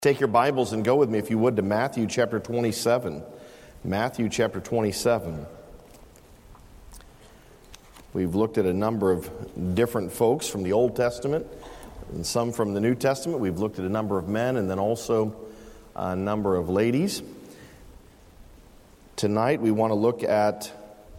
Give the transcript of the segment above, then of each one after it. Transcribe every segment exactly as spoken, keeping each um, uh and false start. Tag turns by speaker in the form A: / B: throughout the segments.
A: Take your Bibles and go with me, if you would, to Matthew chapter twenty-seven. Matthew chapter twenty-seven. We've looked at a number of different folks from the Old Testament and some from the New Testament. We've looked at a number of men and then also a number of ladies. Tonight we want to look at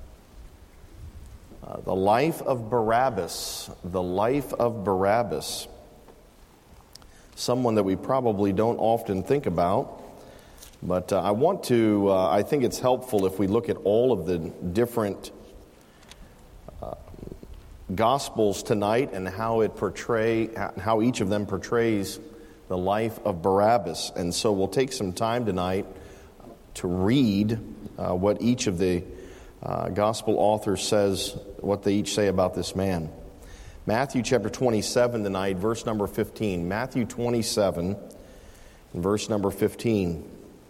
A: uh, the life of Barabbas. The life of Barabbas. Someone that we probably don't often think about, but uh, I want to, uh, I think it's helpful if we look at all of the different uh, Gospels tonight and how it portray, how each of them portrays the life of Barabbas. And so we'll take some time tonight to read uh, what each of the uh, Gospel authors says, what they each say about this man. Matthew chapter twenty-seven tonight, verse number fifteen. Matthew twenty-seven, verse number fifteen.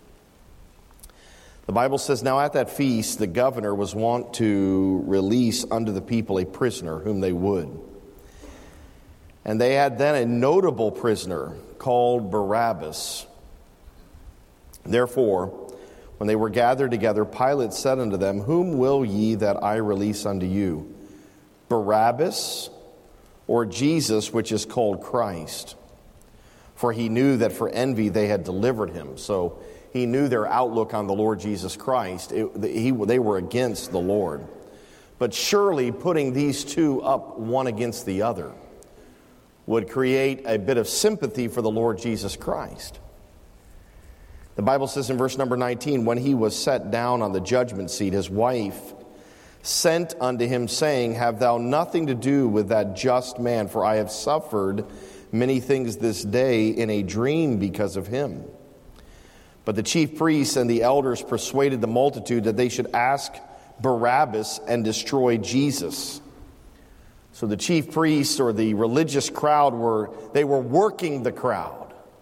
A: The Bible says, "Now at that feast the governor was wont to release unto the people a prisoner whom they would. And they had then a notable prisoner called Barabbas. Therefore, when they were gathered together, Pilate said unto them, Whom will ye that I release unto you? Barabbas, or Jesus, which is called Christ? For he knew that for envy they had delivered him." So he knew their outlook on the Lord Jesus Christ. It, he, they were against the Lord. But surely putting these two up one against the other would create a bit of sympathy for the Lord Jesus Christ. The Bible says in verse number nineteen, "When he was set down on the judgment seat, his wife sent unto him, saying, Have thou nothing to do with that just man, for I have suffered many things this day in a dream because of him. But the chief priests and the elders persuaded the multitude that they should ask Barabbas and destroy Jesus." So the chief priests, or the religious crowd, were they were working the crowd.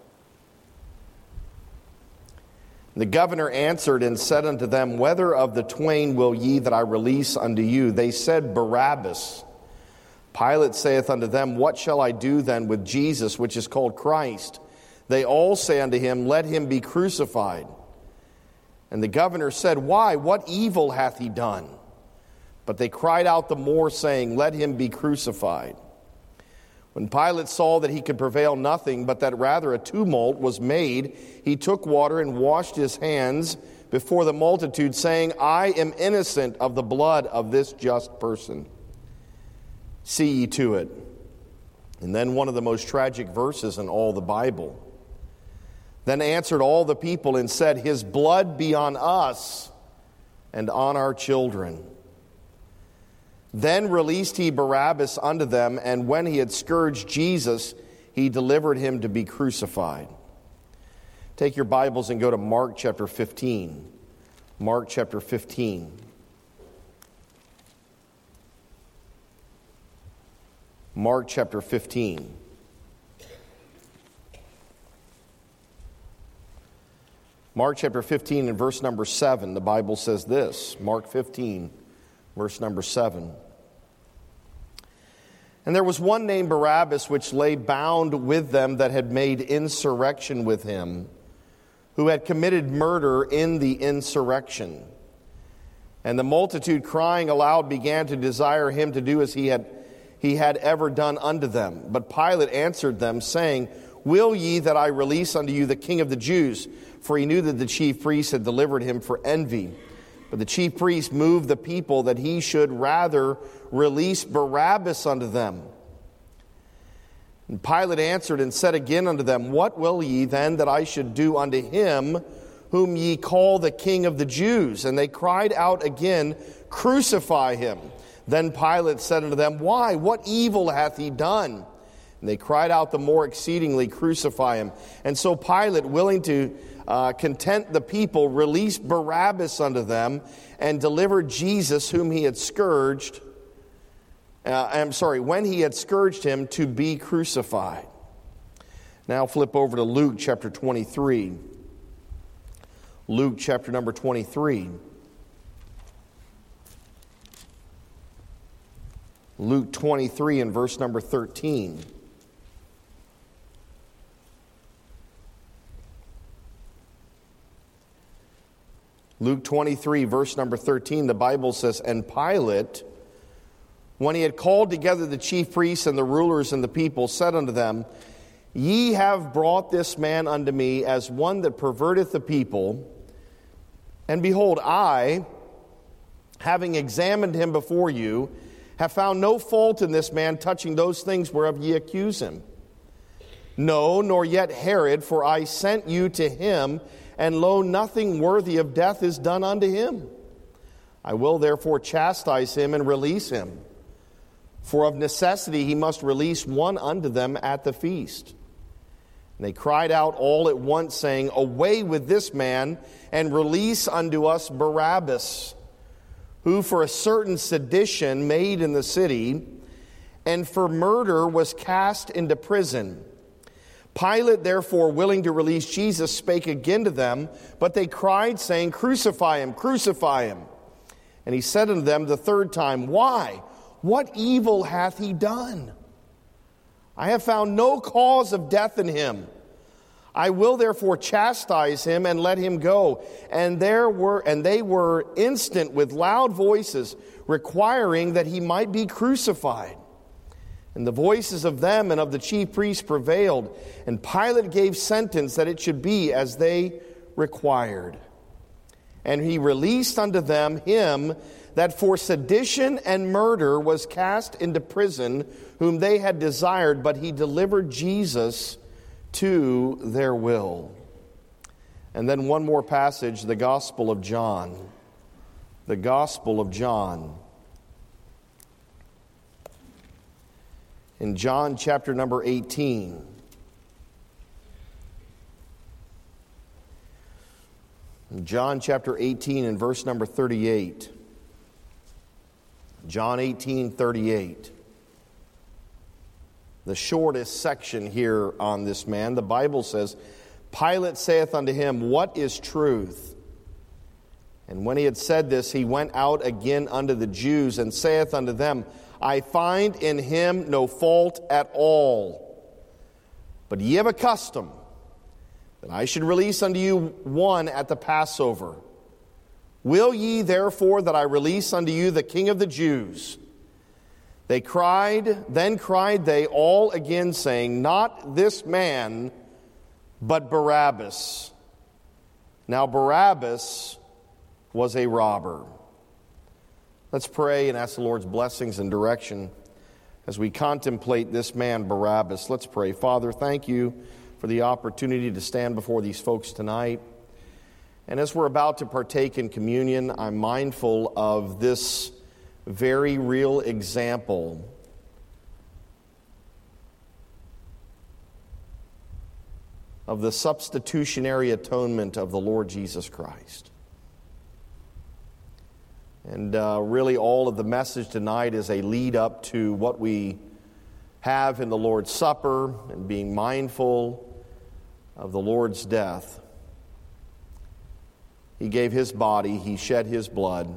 A: The governor answered and said unto them, Whether of the twain will ye that I release unto you? They said, Barabbas. Pilate saith unto them, What shall I do then with Jesus, which is called Christ? They all say unto him, Let him be crucified. And the governor said, Why? What evil hath he done? But they cried out the more, saying, Let him be crucified. When Pilate saw that he could prevail nothing, but that rather a tumult was made, he took water and washed his hands before the multitude, saying, I am innocent of the blood of this just person. See ye to it. And then one of the most tragic verses in all the Bible. Then answered all the people and said, His blood be on us and on our children. Then released he Barabbas unto them, and when he had scourged Jesus, he delivered him to be crucified. Take your Bibles and go to Mark chapter fifteen. Mark chapter fifteen. Mark chapter fifteen. Mark chapter fifteen and verse number seven, the Bible says this. Mark fifteen. Verse number seven. "And there was one named Barabbas, which lay bound with them that had made insurrection with him, who had committed murder in the insurrection. And the multitude, crying aloud, began to desire him to do as he had, he had ever done unto them. But Pilate answered them, saying, Will ye that I release unto you the King of the Jews? For he knew that the chief priests had delivered him for envy. But the chief priests moved the people that he should rather release Barabbas unto them. And Pilate answered and said again unto them, What will ye then that I should do unto him whom ye call the King of the Jews? And they cried out again, Crucify him. Then Pilate said unto them, Why? What evil hath he done? And they cried out the more exceedingly, Crucify him. And so Pilate, willing to Uh, content the people, released Barabbas unto them and delivered Jesus, whom he had scourged. Uh, I'm sorry, when he had scourged him, to be crucified. Now flip over to Luke chapter twenty-three. Luke chapter number twenty-three. Luke twenty-three and verse number thirteen. Luke twenty-three, verse number thirteen, the Bible says, "And Pilate, when he had called together the chief priests and the rulers and the people, said unto them, Ye have brought this man unto me as one that perverteth the people. And behold, I, having examined him before you, have found no fault in this man touching those things whereof ye accuse him. No, nor yet Herod, for I sent you to him, and lo, nothing worthy of death is done unto him. I will therefore chastise him and release him. For of necessity he must release one unto them at the feast. And they cried out all at once, saying, Away with this man, and release unto us Barabbas, who for a certain sedition made in the city, and for murder was cast into prison. Pilate, therefore, willing to release Jesus, spake again to them, but they cried, saying, Crucify him, crucify him. And he said unto them the third time, Why? What evil hath he done? I have found no cause of death in him. I will therefore chastise him and let him go. And there were, and they were instant with loud voices, requiring that he might be crucified. And the voices of them and of the chief priests prevailed, and Pilate gave sentence that it should be as they required. And he released unto them him that for sedition and murder was cast into prison, whom they had desired, but he delivered Jesus to their will. And then one more passage, the Gospel of John. The Gospel of John. In John chapter number eighteen. In John chapter eighteen and verse number thirty-eight. John eighteen, thirty-eight. The shortest section here on this man. The Bible says, Pilate saith unto him, What is truth? And when he had said this, he went out again unto the Jews, and saith unto them, I find in him no fault at all. But ye have a custom that I should release unto you one at the Passover. Will ye therefore that I release unto you the King of the Jews? They cried, then cried they all again, saying, Not this man, but Barabbas. Now Barabbas was a robber. Let's pray and ask the Lord's blessings and direction as we contemplate this man, Barabbas. Let's pray. Father, thank you for the opportunity to stand before these folks tonight. And as we're about to partake in communion, I'm mindful of this very real example of the substitutionary atonement of the Lord Jesus Christ. And uh, really all of the message tonight is a lead up to what we have in the Lord's Supper and being mindful of the Lord's death. He gave his body, he shed his blood,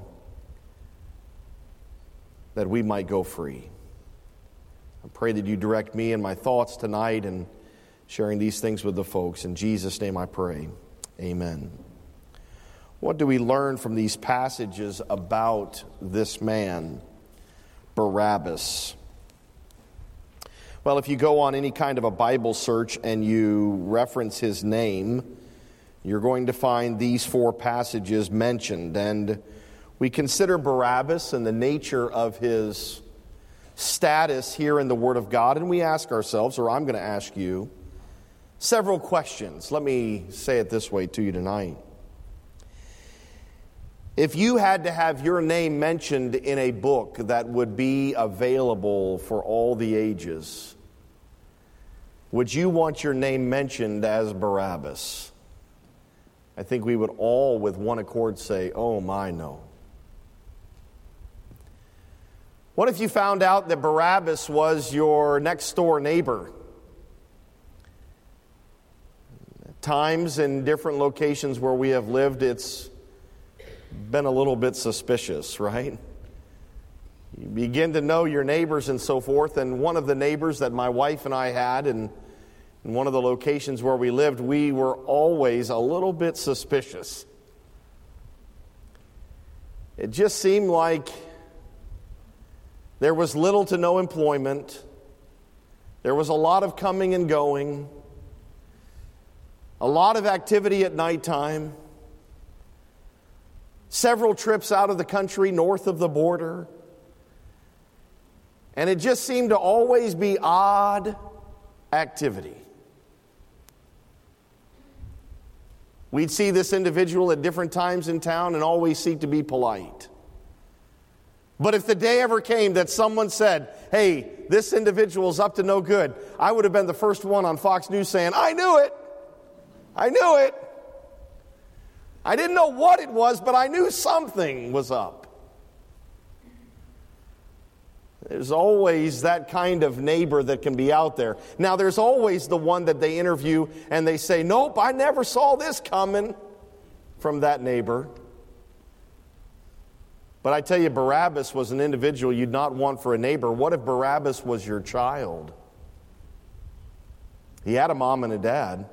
A: that we might go free. I pray that you direct me and my thoughts tonight in sharing these things with the folks. In Jesus' name I pray. Amen. What do we learn from these passages about this man, Barabbas? Well, if you go on any kind of a Bible search and you reference his name, you're going to find these four passages mentioned. And we consider Barabbas and the nature of his status here in the Word of God, and we ask ourselves, or I'm going to ask you, several questions. Let me say it this way to you tonight. If you had to have your name mentioned in a book that would be available for all the ages, would you want your name mentioned as Barabbas? I think we would all with one accord say, oh my, no. What if you found out that Barabbas was your next door neighbor? At times in different locations where we have lived, it's been a little bit suspicious, right? You begin to know your neighbors and so forth, and one of the neighbors that my wife and I had in, in one of the locations where we lived, we were always a little bit suspicious. It just seemed like there was little to no employment. There was a lot of coming and going, a lot of activity at nighttime, several trips out of the country north of the border. And it just seemed to always be odd activity. We'd see this individual at different times in town and always seek to be polite. But if the day ever came that someone said, hey, this individual's up to no good, I would have been the first one on Fox News saying, I knew it. I knew it. I didn't know what it was, but I knew something was up. There's always that kind of neighbor that can be out there. Now, there's always the one that they interview and they say, nope, I never saw this coming from that neighbor. But I tell you, Barabbas was an individual you'd not want for a neighbor. What if Barabbas was your child? He had a mom and a dad.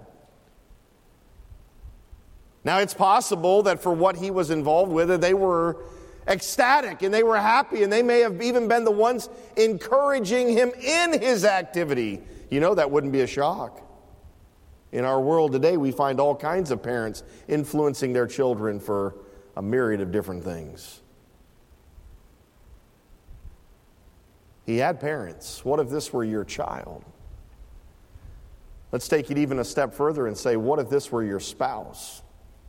A: Now, it's possible that for what he was involved with, they were ecstatic and they were happy, and they may have even been the ones encouraging him in his activity. You know, that wouldn't be a shock. In our world today, we find all kinds of parents influencing their children for a myriad of different things. He had parents. What if this were your child? Let's take it even a step further and say, what if this were your spouse?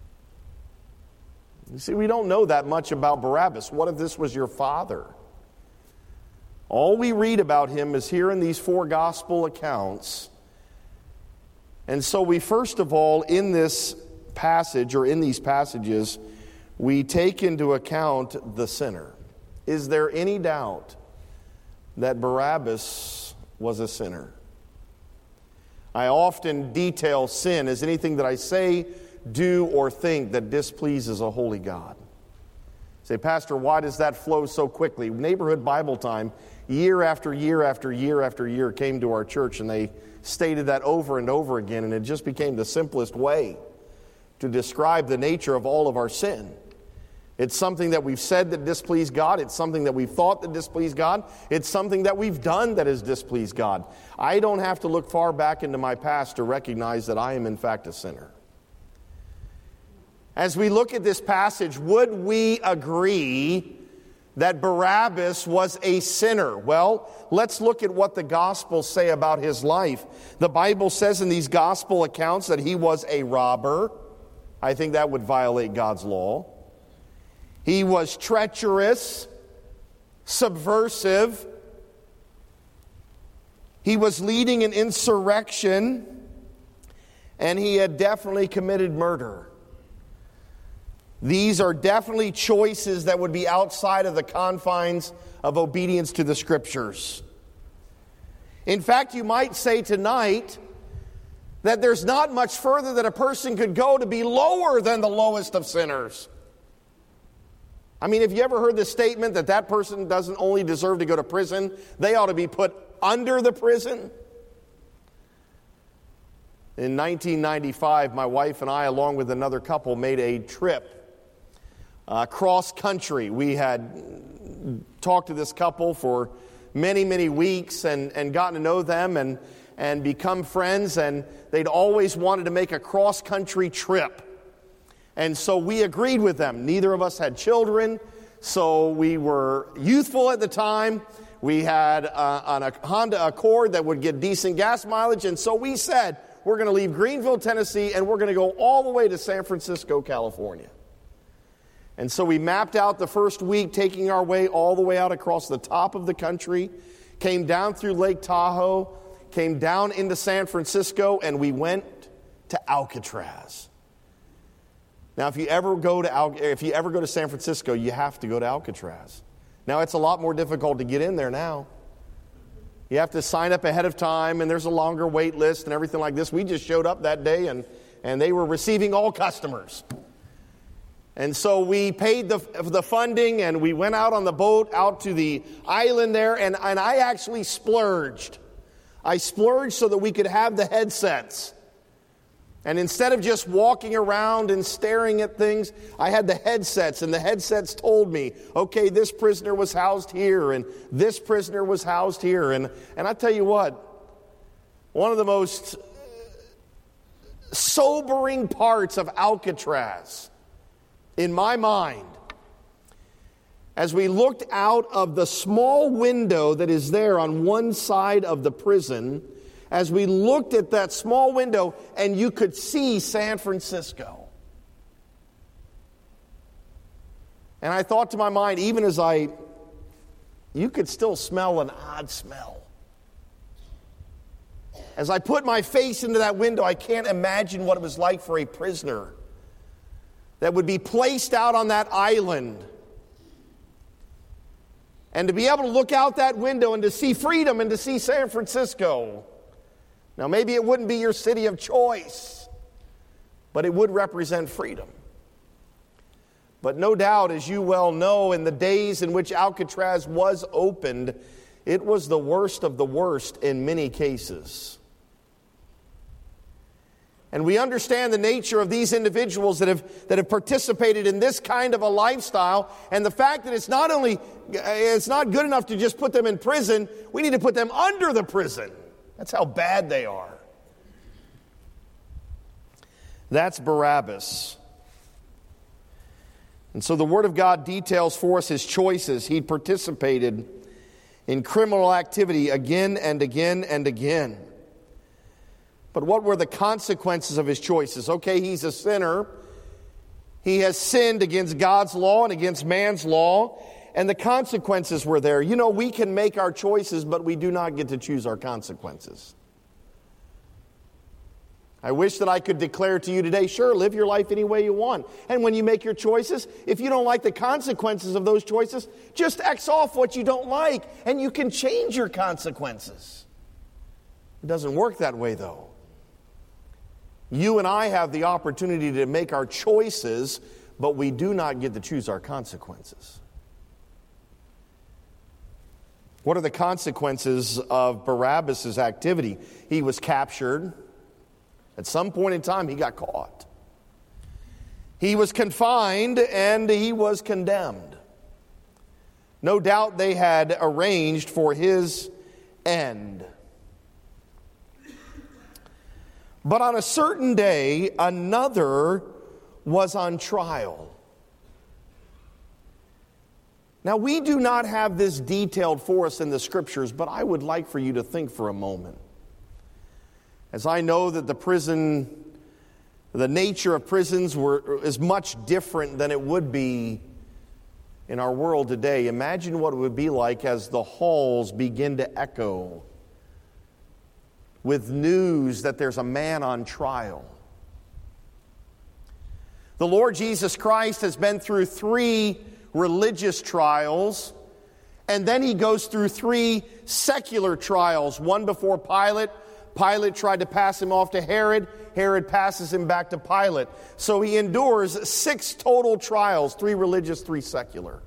A: You see, we don't know that much about Barabbas. What if this was your father? All we read about him is here in these four gospel accounts. And so we first of all, in this passage, or in these passages, we take into account the sinner. Is there any doubt that Barabbas was a sinner? I often detail sin as anything that I say, do, or think that displeases a holy God. Say, Pastor, why does that flow so quickly? Neighborhood Bible Time, year after year after year after year, came to our church, and they stated that over and over again, and it just became the simplest way to describe the nature of all of our sin. It's something that we've said that displeased God. It's something that we've thought that displeased God. It's something that we've done that has displeased God. I don't have to look far back into my past to recognize that I am in fact a sinner. As we look at this passage, would we agree that Barabbas was a sinner? Well, let's look at what the Gospels say about his life. The Bible says in these Gospel accounts that he was a robber. I think that would violate God's law. He was treacherous, subversive. He was leading an insurrection, and he had definitely committed murder. These are definitely choices that would be outside of the confines of obedience to the Scriptures. In fact, you might say tonight that there's not much further that a person could go to be lower than the lowest of sinners. I mean, have you ever heard the statement that that person doesn't only deserve to go to prison, they ought to be put under the prison? In nineteen ninety-five, my wife and I, along with another couple, made a trip Uh, cross country. We had talked to this couple for many, many weeks and, and gotten to know them and, and become friends, and they'd always wanted to make a cross country trip. And so we agreed with them. Neither of us had children, so we were youthful at the time. We had uh, on a Honda Accord that would get decent gas mileage, and so we said, we're going to leave Greenville, Tennessee, and we're going to go all the way to San Francisco, California. And so we mapped out the first week, taking our way all the way out across the top of the country, came down through Lake Tahoe, came down into San Francisco, and we went to Alcatraz. Now, if you ever go to Al- if you ever go to San Francisco, you have to go to Alcatraz. Now, it's a lot more difficult to get in there now. You have to sign up ahead of time, and there's a longer wait list and everything like this. We just showed up that day, and, and they were receiving all customers. And so we paid the the funding, and we went out on the boat out to the island there, and, and I actually splurged. I splurged so that we could have the headsets. And instead of just walking around and staring at things, I had the headsets, and the headsets told me, okay, this prisoner was housed here, and this prisoner was housed here. And, and I tell you what, one of the most sobering parts of Alcatraz, in my mind, as we looked out of the small window that is there on one side of the prison, as we looked at that small window and you could see San Francisco. And I thought to my mind, even as I, you could still smell an odd smell. As I put my face into that window, I can't imagine what it was like for a prisoner that would be placed out on that island. And to be able to look out that window and to see freedom and to see San Francisco. Now, maybe it wouldn't be your city of choice, but it would represent freedom. But no doubt, as you well know, in the days in which Alcatraz was opened, it was the worst of the worst in many cases. And we understand the nature of these individuals that have that have participated in this kind of a lifestyle, and the fact that it's not only it's not good enough to just put them in prison, we need to put them under the prison. That's how bad they are. That's Barabbas. And so the Word of God details for us his choices. He participated in criminal activity again and again and again. But what were the consequences of his choices? Okay, he's a sinner. He has sinned against God's law and against man's law. And the consequences were there. You know, we can make our choices, but we do not get to choose our consequences. I wish that I could declare to you today, sure, live your life any way you want. And when you make your choices, if you don't like the consequences of those choices, just X off what you don't like, and you can change your consequences. It doesn't work that way, though. You and I have the opportunity to make our choices, but we do not get to choose our consequences. What are the consequences of Barabbas' activity? He was captured. At some point in time, he got caught. He was confined and he was condemned. No doubt they had arranged for his end. But on a certain day, another was on trial. Now, we do not have this detailed for us in the Scriptures, but I would like for you to think for a moment. As I know that the prison, the nature of prisons were, is much different than it would be in our world today. Imagine what it would be like as the halls begin to echo with news that there's a man on trial. The Lord Jesus Christ has been through three religious trials, and then he goes through three secular trials. One before Pilate. Pilate tried to pass him off to Herod. Herod passes him back to Pilate. So he endures six total trials, three religious, three secular.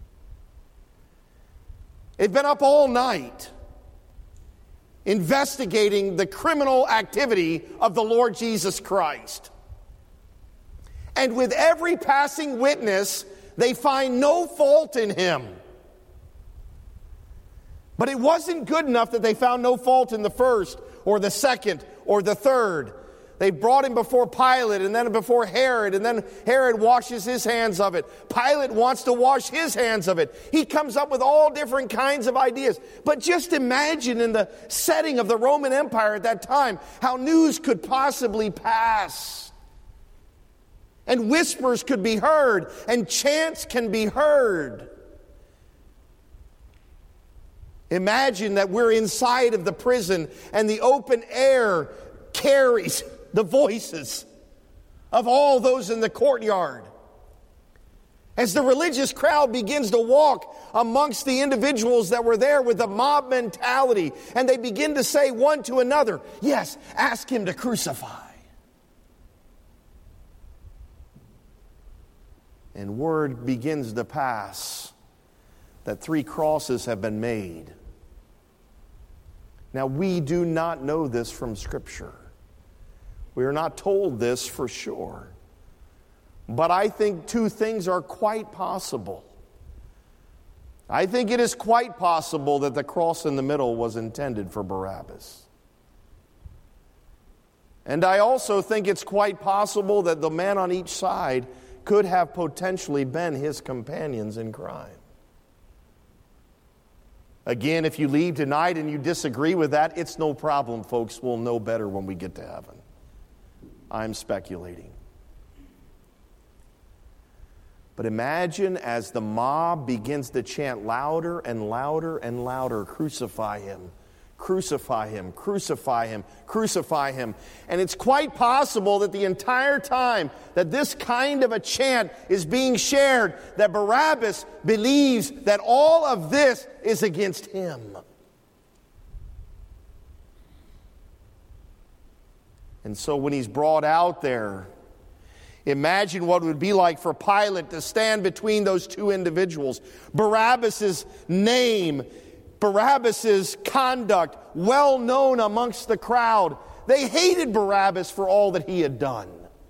A: They've been up all night investigating the criminal activity of the Lord Jesus Christ. And with every passing witness, they find no fault in him. But it wasn't good enough that they found no fault in the first or the second or the third. They brought him before Pilate and then before Herod, and then Herod washes his hands of it. Pilate wants to wash his hands of it. He comes up with all different kinds of ideas. But just imagine in the setting of the Roman Empire at that time how news could possibly pass. And whispers could be heard, and chants can be heard. Imagine that we're inside of the prison and the open air carries the voices of all those in the courtyard. As the religious crowd begins to walk amongst the individuals that were there with the mob mentality, and they begin to say one to another, yes, ask him to crucify. And word begins to pass that three crosses have been made. Now, we do not know this from Scripture. We are not told this for sure. But I think two things are quite possible. I think it is quite possible that the cross in the middle was intended for Barabbas. And I also think it's quite possible that the man on each side could have potentially been his companions in crime. Again, if you leave tonight and you disagree with that, it's no problem, folks. We'll know better when we get to heaven. I'm speculating. But imagine as the mob begins to chant louder and louder and louder, "Crucify him, crucify him, crucify him, crucify him." And it's quite possible that the entire time that this kind of a chant is being shared, that Barabbas believes that all of this is against him. And so when he's brought out there, imagine what it would be like for Pilate to stand between those two individuals. Barabbas' name, Barabbas' conduct, well known amongst the crowd. They hated Barabbas for all that he had done.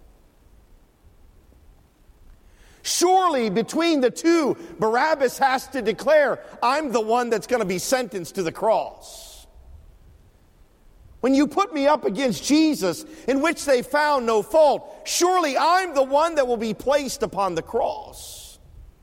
A: Surely between the two, Barabbas has to declare, "I'm the one that's going to be sentenced to the cross." When you put me up against Jesus, in which they found no fault, surely I'm the one that will be placed upon the cross.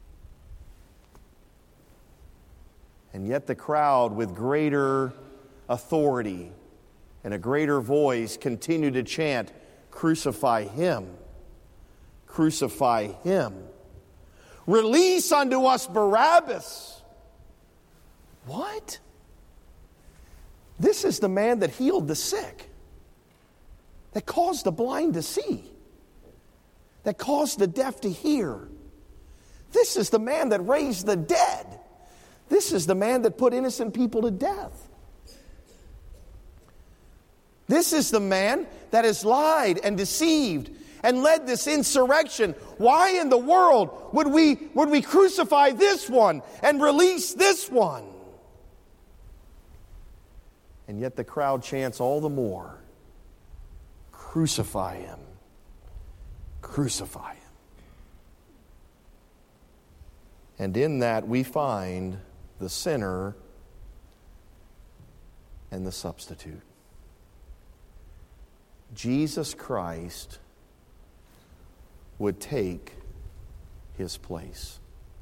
A: And yet the crowd, with greater authority and a greater voice, continued to chant, "Crucify him, crucify him. Release unto us Barabbas." What? This is the man that healed the sick, that caused the blind to see, that caused the deaf to hear. This is the man that raised the dead. This is the man that put innocent people to death. This is the man that has lied and deceived and led this insurrection. Why in the world would we, would we crucify this one and release this one? And yet the crowd chants all the more, "Crucify him, crucify him." And in that we find the sinner and the substitute. Jesus Christ would take his place.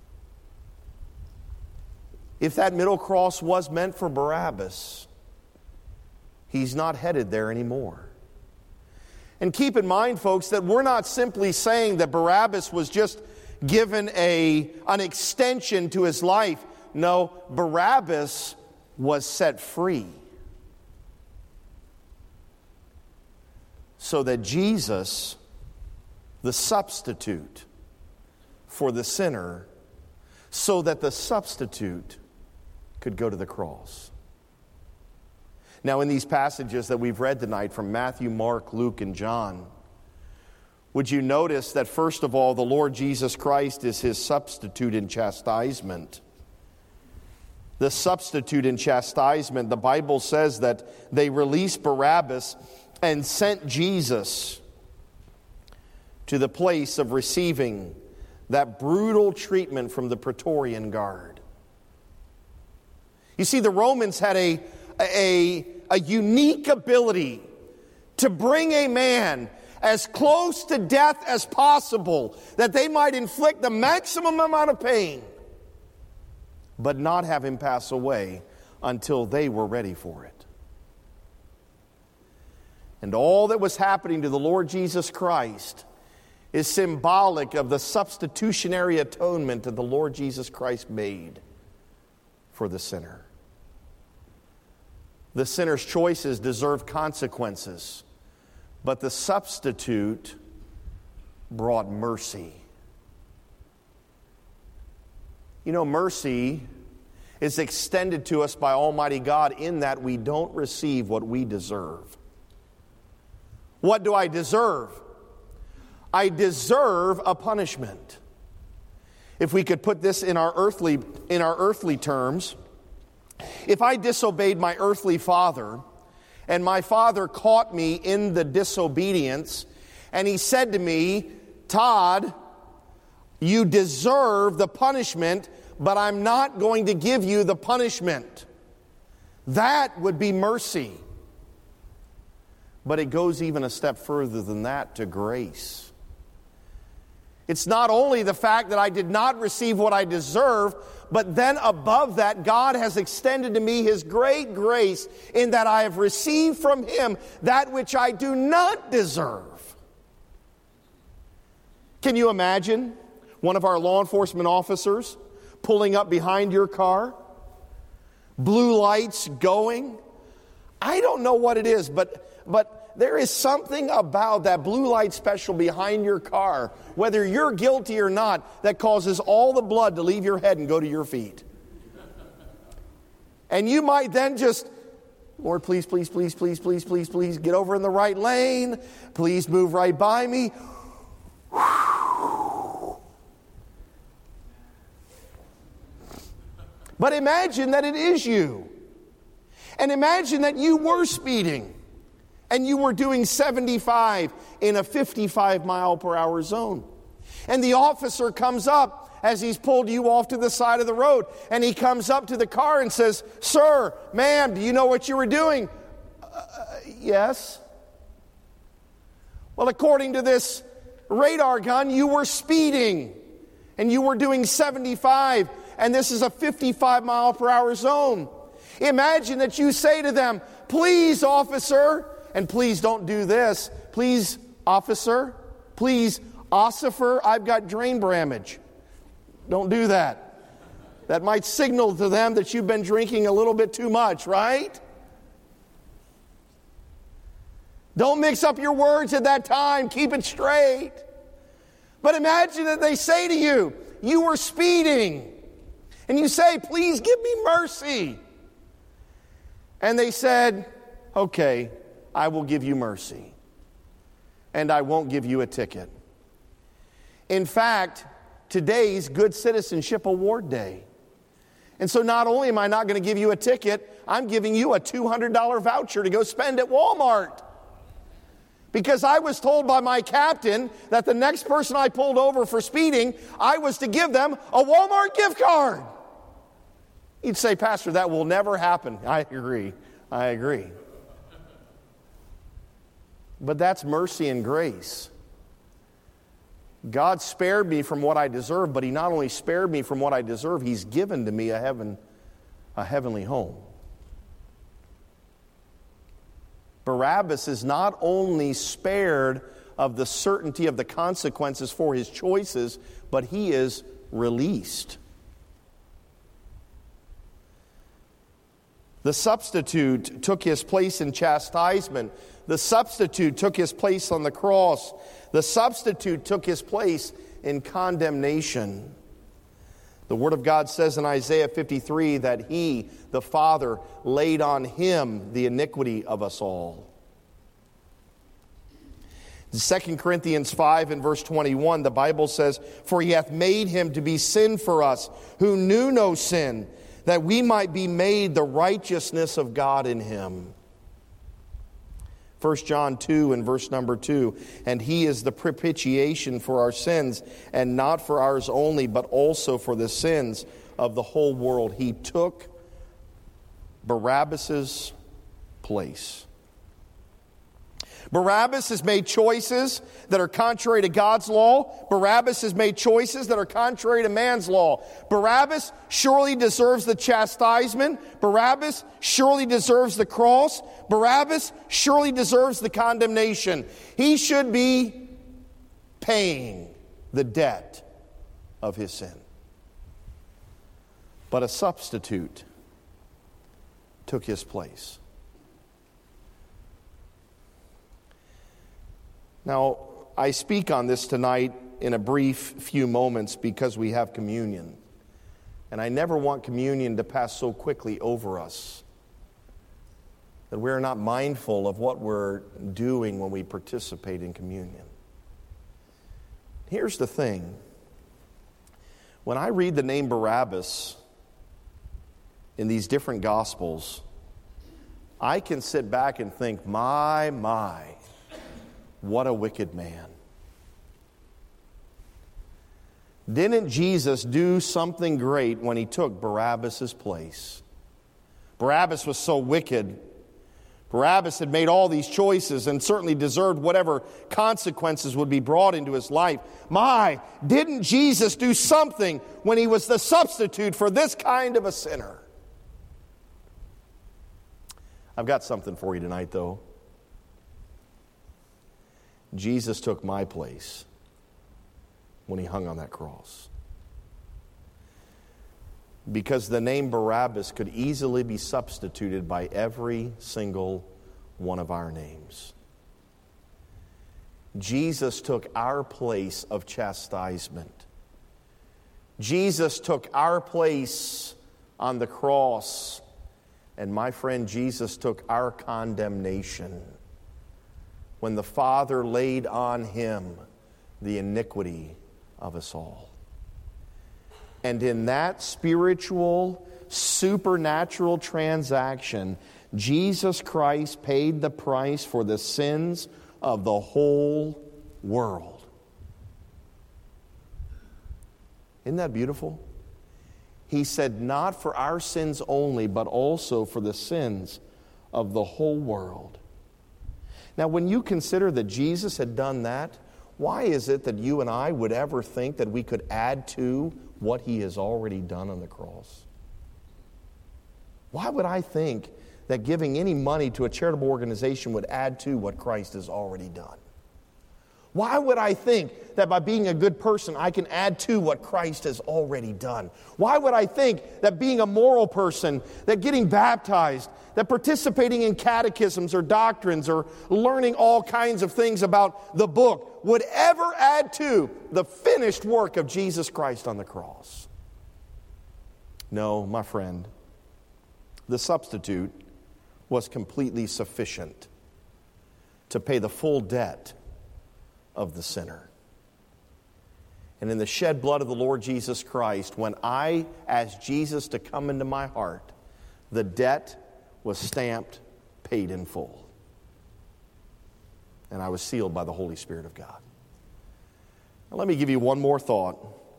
A: If that middle cross was meant for Barabbas, he's not headed there anymore. And keep in mind, folks, that we're not simply saying that Barabbas was just given a, an extension to his life. No, Barabbas was set free so that Jesus, the substitute for the sinner, so that the substitute could go to the cross. Now, in these passages that we've read tonight from Matthew, Mark, Luke, and John, would you notice that, first of all, the Lord Jesus Christ is his substitute in chastisement? The substitute in chastisement, the Bible says that they released Barabbas and sent Jesus to the place of receiving that brutal treatment from the Praetorian Guard. You see, the Romans had a A, a unique ability to bring a man as close to death as possible, that they might inflict the maximum amount of pain, but not have him pass away until they were ready for it. And all that was happening to the Lord Jesus Christ is symbolic of the substitutionary atonement that the Lord Jesus Christ made for the sinner. The sinner's choices deserve consequences, but the substitute brought mercy. You know, mercy is extended to us by Almighty God in that we don't receive what we deserve. What do I deserve? I deserve a punishment. If we could put this in our earthly, in our earthly terms, if I disobeyed my earthly father and my father caught me in the disobedience, and he said to me, Todd, you deserve the punishment, but I'm not going to give you the punishment. That would be mercy. But it goes even a step further than that to grace. It's not only the fact that I did not receive what I deserve, but then above that, God has extended to me His great grace in that I have received from Him that which I do not deserve. Can you imagine one of our law enforcement officers pulling up behind your car? Blue lights going? I don't know what it is, but but there is something about that blue light special behind your car, whether you're guilty or not, that causes all the blood to leave your head and go to your feet. And you might then just, Lord, please, please, please, please, please, please, please, get over in the right lane. Please move right by me. But imagine that it is you. And imagine that you were speeding. And you were doing seventy-five in a fifty-five mile per hour zone. And the officer comes up as he's pulled you off to the side of the road. And he comes up to the car and says, Sir, ma'am, do you know what you were doing? Uh, yes. Well, according to this radar gun, you were speeding. And you were doing seventy-five. And this is a fifty-five mile per hour zone. Imagine that you say to them, please, officer, and please don't do this. Please, officer. Please, ossifer, I've got drain damage. Don't do that. That might signal to them that you've been drinking a little bit too much, right? Don't mix up your words at that time. Keep it straight. But imagine that they say to you, you were speeding. And you say, please give me mercy. And they said, okay, I will give you mercy. And I won't give you a ticket. In fact, today's Good Citizenship Award Day. And so not only am I not going to give you a ticket, I'm giving you a two hundred dollars voucher to go spend at Walmart. Because I was told by my captain that the next person I pulled over for speeding, I was to give them a Walmart gift card. You'd say, Pastor, that will never happen. I agree. I agree. But that's mercy and grace. God spared me from what I deserve, but He not only spared me from what I deserve, He's given to me a heaven, a heavenly home. Barabbas is not only spared of the certainty of the consequences for his choices, but he is released. The substitute took his place in chastisement. The substitute took his place on the cross. The substitute took his place in condemnation. The Word of God says in Isaiah fifty-three that He, the Father, laid on Him the iniquity of us all. In Second Corinthians five and verse twenty-one, the Bible says, For He hath made Him to be sin for us, who knew no sin, that we might be made the righteousness of God in Him. First John two and verse number two, And He is the propitiation for our sins, and not for ours only, but also for the sins of the whole world. He took Barabbas' place. Barabbas has made choices that are contrary to God's law. Barabbas has made choices that are contrary to man's law. Barabbas surely deserves the chastisement. Barabbas surely deserves the cross. Barabbas surely deserves the condemnation. He should be paying the debt of his sin. But a substitute took his place. Now, I speak on this tonight in a brief few moments because we have communion. And I never want communion to pass so quickly over us that we're not mindful of what we're doing when we participate in communion. Here's the thing. When I read the name Barabbas in these different Gospels, I can sit back and think, my, my, what a wicked man. Didn't Jesus do something great when he took Barabbas' place? Barabbas was so wicked. Barabbas had made all these choices and certainly deserved whatever consequences would be brought into his life. My, didn't Jesus do something when he was the substitute for this kind of a sinner? I've got something for you tonight, though. Jesus took my place when he hung on that cross. Because the name Barabbas could easily be substituted by every single one of our names. Jesus took our place of chastisement. Jesus took our place on the cross. And my friend, Jesus took our condemnation when the Father laid on him the iniquity of us all. And in that spiritual, supernatural transaction, Jesus Christ paid the price for the sins of the whole world. Isn't that beautiful? He said, not for our sins only, but also for the sins of the whole world. Now, when you consider that Jesus had done that, why is it that you and I would ever think that we could add to what he has already done on the cross? Why would I think that giving any money to a charitable organization would add to what Christ has already done? Why would I think that by being a good person I can add to what Christ has already done? Why would I think that being a moral person, that getting baptized, that participating in catechisms or doctrines or learning all kinds of things about the book would ever add to the finished work of Jesus Christ on the cross? No, my friend. The substitute was completely sufficient to pay the full debt of the sinner. And in the shed blood of the Lord Jesus Christ, when I asked Jesus to come into my heart, the debt was stamped, paid in full. And I was sealed by the Holy Spirit of God. Now, let me give you one more thought.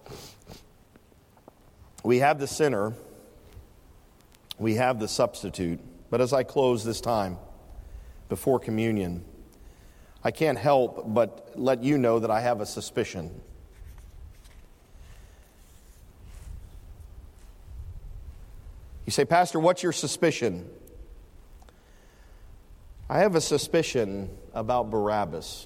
A: We have the sinner, we have the substitute, but as I close this time before communion, I can't help but let you know that I have a suspicion. You say, Pastor, what's your suspicion? I have a suspicion about Barabbas.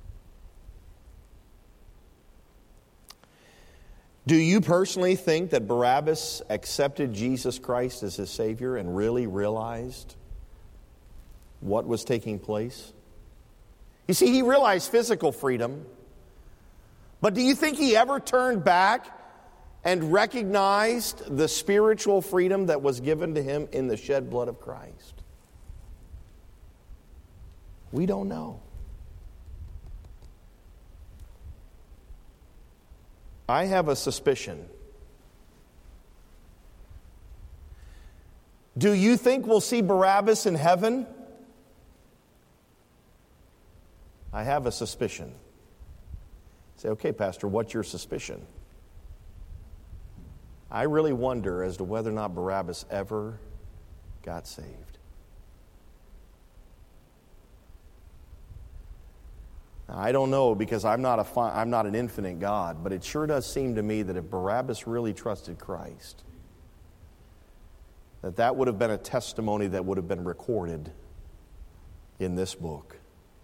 A: Do you personally think that Barabbas accepted Jesus Christ as his Savior and really realized what was taking place? You see, he realized physical freedom, but do you think he ever turned back and recognized the spiritual freedom that was given to him in the shed blood of Christ? We don't know. I have a suspicion. Do you think we'll see Barabbas in heaven? I have a suspicion. Say, okay, Pastor, what's your suspicion? I really wonder as to whether or not Barabbas ever got saved. Now, I don't know, because I'm not a fi- I'm not an infinite God, but it sure does seem to me that if Barabbas really trusted Christ, that that would have been a testimony that would have been recorded in this book.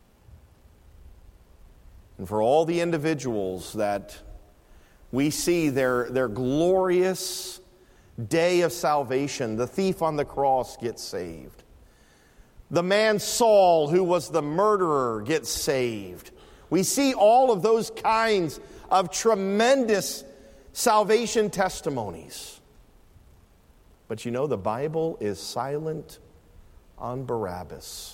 A: And for all the individuals that we see their, their glorious day of salvation, the thief on the cross gets saved. The man Saul, who was the murderer, gets saved. We see all of those kinds of tremendous salvation testimonies. But you know, the Bible is silent on Barabbas.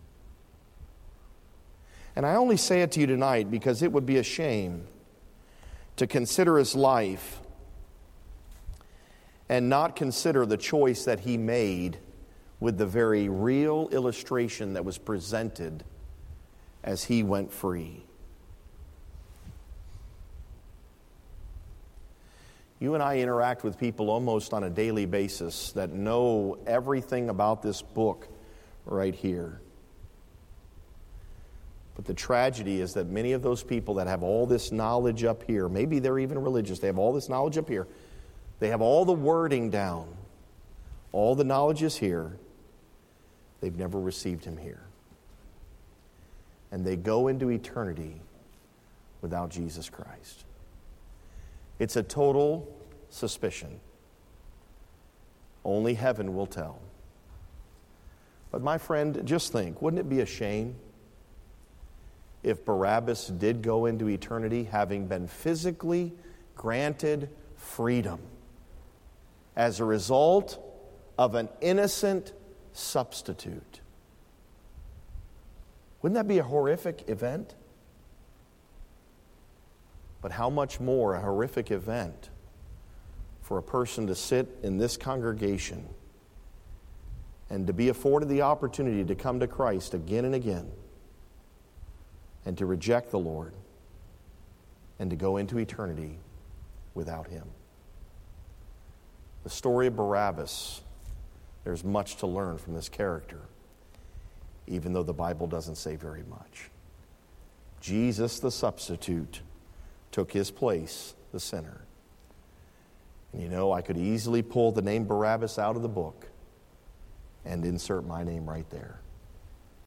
A: And I only say it to you tonight because it would be a shame to consider his life and not consider the choice that he made with the very real illustration that was presented as he went free. You and I interact with people almost on a daily basis that know everything about this book right here. But the tragedy is that many of those people that have all this knowledge up here, maybe they're even religious, they have all this knowledge up here, they have all the wording down, all the knowledge is here, they've never received him here. And they go into eternity without Jesus Christ. It's a total suspicion. Only heaven will tell. But my friend, just think, wouldn't it be a shame if Barabbas did go into eternity having been physically granted freedom as a result of an innocent substitute? Wouldn't that be a horrific event? But how much more a horrific event for a person to sit in this congregation and to be afforded the opportunity to come to Christ again and again and to reject the Lord and to go into eternity without him. The story of Barabbas, there's much to learn from this character, even though the Bible doesn't say very much. Jesus, the substitute, took his place, the sinner. And you know, I could easily pull the name Barabbas out of the book and insert my name right there.